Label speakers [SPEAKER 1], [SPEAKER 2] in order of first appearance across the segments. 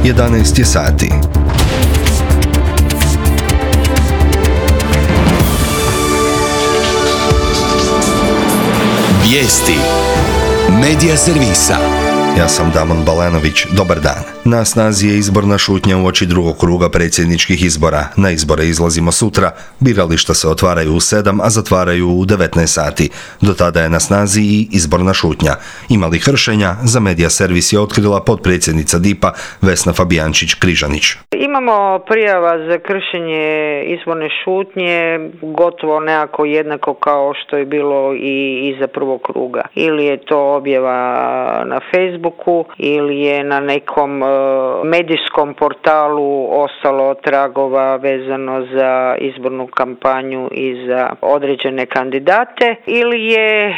[SPEAKER 1] 11 je sati.
[SPEAKER 2] Vijesti Medija servisa.
[SPEAKER 1] Ja sam Damon Balanović, dobar dan. Na snazi je izborna šutnja uoči drugog kruga predsjedničkih izbora. Na izbore izlazimo sutra, birališta se otvaraju u 7, a zatvaraju u 19 sati. Do tada je na snazi i izborna šutnja. Ima li kršenja? Za Medija servis je otkrila potpredsjednica DIP-a Vesna Fabijančić-Križanić.
[SPEAKER 3] Imamo prijava za kršenje izborne šutnje gotovo nekako jednako kao što je bilo i za prvog kruga. Ili je to objava na Facebooku ili je na nekom medijskom portalu ostalo tragova vezano za izbornu kampanju i za određene kandidate, ili je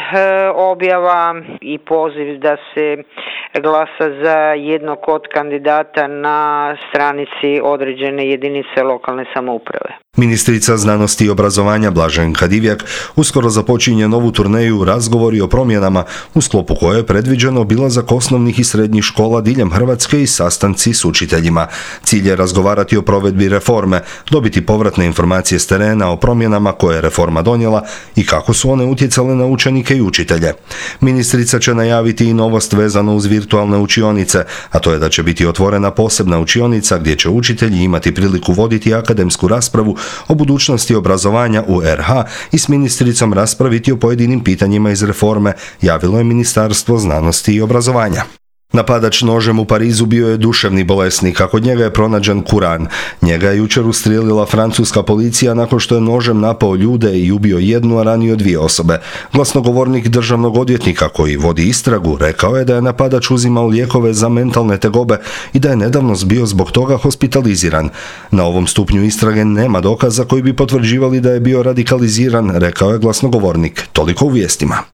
[SPEAKER 3] objava i poziv da se glasa za jednog od kandidata na stranici određene jedinice lokalne samouprave.
[SPEAKER 1] Ministrica znanosti i obrazovanja Blaženka Divjak uskoro započinje novu turneju Razgovori o promjenama, u sklopu koje je predviđeno obilazak osnovnih i srednjih škola diljem Hrvatske i sastanci s učiteljima. Cilj je razgovarati o provedbi reforme, dobiti povratne informacije s terena o promjenama koje je reforma donijela i kako su one utjecale na učenike i učitelje. Ministrica će najaviti i novost vezano uz virtualne učionice, a to je da će biti otvorena posebna učionica gdje će učitelji imati priliku voditi akademsku raspravu o budućnosti obrazovanja u RH i s ministricom raspraviti o pojedinim pitanjima iz reforme, javilo je Ministarstvo znanosti i obrazovanja. Napadač nožem u Parizu bio je duševni bolesnik, a kod njega je pronađen Kuran. Njega je jučer ustrijelila francuska policija nakon što je nožem napao ljude i ubio jednu, a ranio 2 osobe. Glasnogovornik državnog odvjetnika koji vodi istragu rekao je da je napadač uzimao lijekove za mentalne tegobe i da je nedavno bio zbog toga hospitaliziran. Na ovom stupnju istrage nema dokaza koji bi potvrđivali da je bio radikaliziran, rekao je glasnogovornik. Toliko u vijestima.